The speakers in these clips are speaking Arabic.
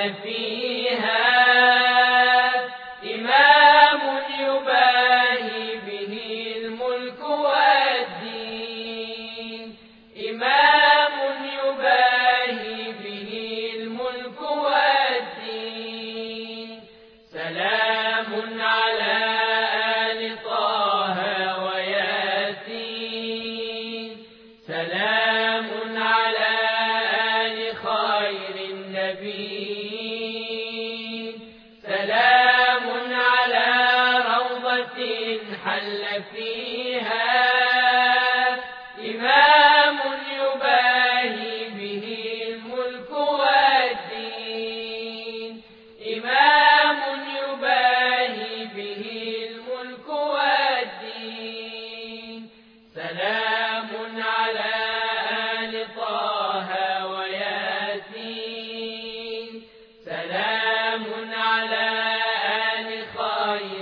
فيها إمام يباهي به الملك والدين إمام يباهي به الملك والدين سلام على آل طه وياسين سلام على آل خير النبيين سلام على روضة حل فيها إمام يباهي به الملك والدين إمام يباهي به الملك والدين سلام على آل طه وياسين سلام على آل خير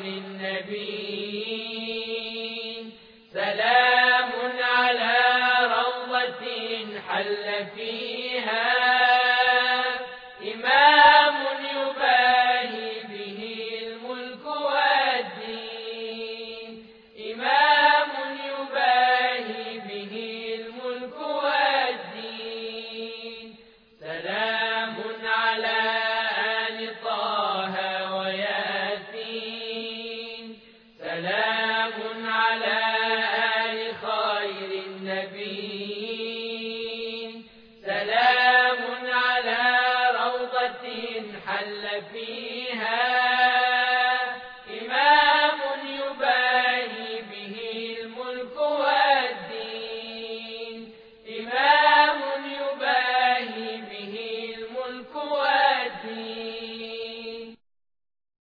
النبيين سلام على روضة حل فيها إمام يباهي به الملك والدين إمام يباهي به الملك والدين سلام على آل طه وياسين سلام على آل خير النبيين سلام على روضة حل فيها